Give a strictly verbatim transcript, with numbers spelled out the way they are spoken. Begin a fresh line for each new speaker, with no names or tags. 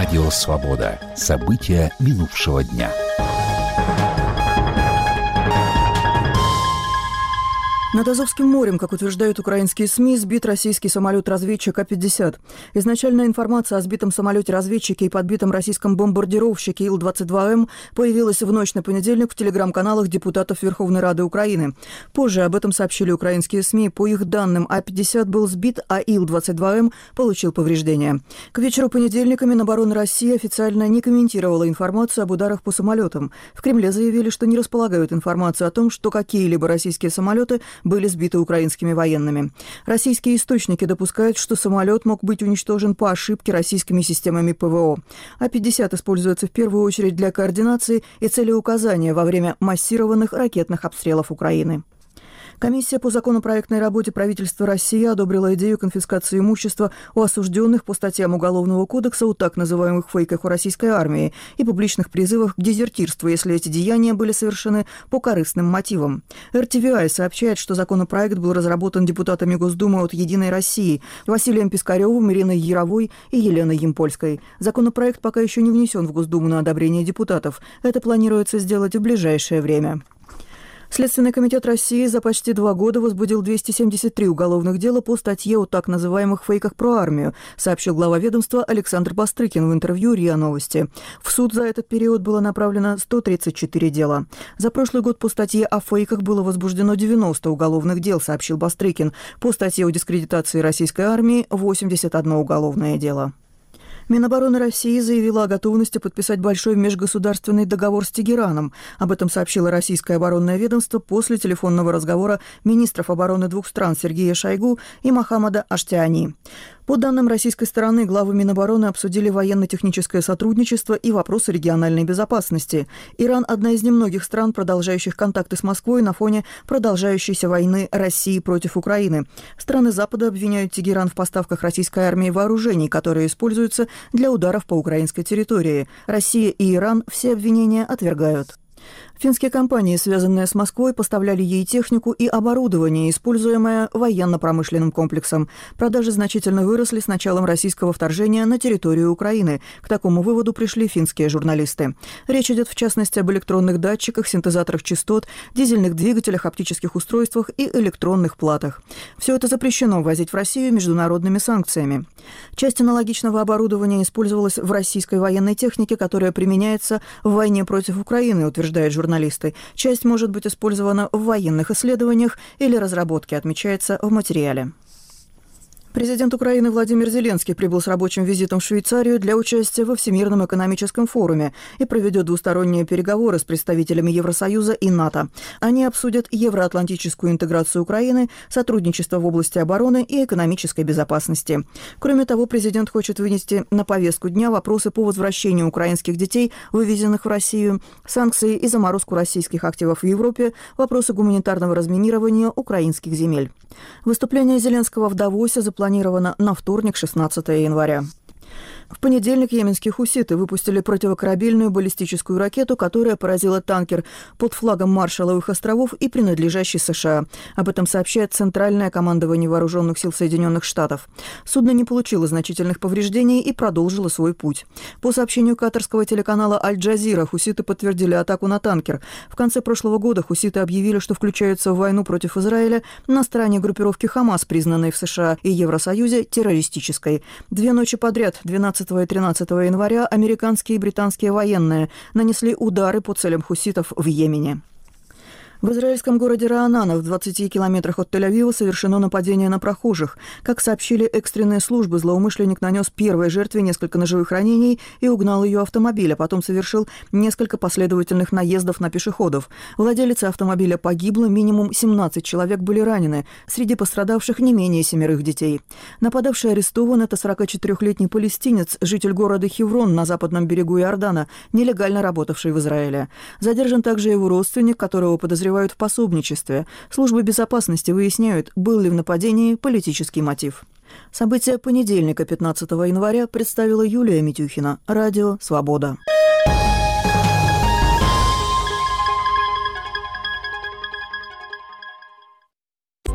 Радио «Свобода». События минувшего дня.
Над Азовским морем, как утверждают украинские СМИ, сбит российский самолет-разведчик А пятьдесят. Изначальная информация о сбитом самолете-разведчике и подбитом российском бомбардировщике Ил двадцать два М появилась в ночь на понедельник в телеграм-каналах депутатов Верховной Рады Украины. Позже об этом сообщили украинские СМИ. По их данным, А пятьдесят был сбит, а Ил двадцать два М получил повреждения. К вечеру понедельника Минобороны России официально не комментировала информацию об ударах по самолетам. В Кремле заявили, что не располагают информацией о том, что какие-либо российские самолеты были сбиты украинскими военными. Российские источники допускают, что самолет мог быть уничтожен по ошибке российскими системами ПВО. А пятьдесят используется в первую очередь для координации и целеуказания во время массированных ракетных обстрелов Украины. Комиссия по законопроектной работе правительства России одобрила идею конфискации имущества у осужденных по статьям Уголовного кодекса о так называемых фейках о российской армии и публичных призывах к дезертирству, если эти деяния были совершены по корыстным мотивам. эр тэ вэ ай сообщает, что законопроект был разработан депутатами Госдумы от «Единой России» Василием Пискаревым, Ириной Яровой и Еленой Ямпольской. Законопроект пока еще не внесен в Госдуму на одобрение депутатов. Это планируется сделать в ближайшее время. Следственный комитет России за почти два года возбудил двести семьдесят три уголовных дела по статье о так называемых фейках про армию, сообщил глава ведомства Александр Бастрыкин в интервью РИА Новости. В суд за этот период было направлено сто тридцать четыре дела. За прошлый год по статье о фейках было возбуждено девяносто уголовных дел, сообщил Бастрыкин. По статье о дискредитации российской армии восемьдесят одно уголовное дело. Минобороны России заявила о готовности подписать большой межгосударственный договор с Тегераном. Об этом сообщило российское оборонное ведомство после телефонного разговора министров обороны двух стран Сергея Шойгу и Мохаммада Аштиани. По данным российской стороны, главы Минобороны обсудили военно-техническое сотрудничество и вопросы региональной безопасности. Иран – одна из немногих стран, продолжающих контакты с Москвой на фоне продолжающейся войны России против Украины. Страны Запада обвиняют Тегеран в поставках российской армии вооружений, которые используются для ударов по украинской территории. Россия и Иран все обвинения отвергают. Финские компании, связанные с Москвой, поставляли ей технику и оборудование, используемое военно-промышленным комплексом. Продажи значительно выросли с началом российского вторжения на территорию Украины. К такому выводу пришли финские журналисты. Речь идет в частности об электронных датчиках, синтезаторах частот, дизельных двигателях, оптических устройствах и электронных платах. Все это запрещено ввозить в Россию международными санкциями. Часть аналогичного оборудования использовалась в российской военной технике, которая применяется в войне против Украины, утверждает журналист. Журналисты. Часть может быть использована в военных исследованиях или разработке, отмечается в материале. Президент Украины Владимир Зеленский прибыл с рабочим визитом в Швейцарию для участия во Всемирном экономическом форуме и проведет двусторонние переговоры с представителями Евросоюза и НАТО. Они обсудят евроатлантическую интеграцию Украины, сотрудничество в области обороны и экономической безопасности. Кроме того, президент хочет вынести на повестку дня вопросы по возвращению украинских детей, вывезенных в Россию, санкции и заморозку российских активов в Европе, вопросы гуманитарного разминирования украинских земель. Выступление Зеленского в Давосе запланировано на вторник, шестнадцатого января. В понедельник йеменские хуситы выпустили противокорабельную баллистическую ракету, которая поразила танкер под флагом Маршалловых островов и принадлежащий США. Об этом сообщает Центральное командование Вооруженных сил Соединенных Штатов. Судно не получило значительных повреждений и продолжило свой путь. По сообщению катарского телеканала «Аль-Джазира», хуситы подтвердили атаку на танкер. В конце прошлого года хуситы объявили, что включаются в войну против Израиля на стороне группировки «Хамас», признанной в США и Евросоюзе террористической. Две ночи подряд, двенадцатого и тринадцатого января, американские и британские военные нанесли удары по целям хуситов в Йемене. В израильском городе Раанана в двадцати километрах от Тель-Авива совершено нападение на прохожих. Как сообщили экстренные службы, злоумышленник нанес первой жертве несколько ножевых ранений и угнал ее автомобиль, а потом совершил несколько последовательных наездов на пешеходов. Владелица автомобиля погибла, минимум семнадцать человек были ранены. Среди пострадавших не менее семерых детей. Нападавший арестован. Это сорокачетырёхлетний палестинец, житель города Хеврон на западном берегу Иордана, нелегально работавший в Израиле. Задержан также его родственник, которого подозревают в пособничестве. Службы безопасности выясняют, был ли в нападении политический мотив. События понедельника, пятнадцатого января, представила Юлия Митюхина. Радио «Свобода».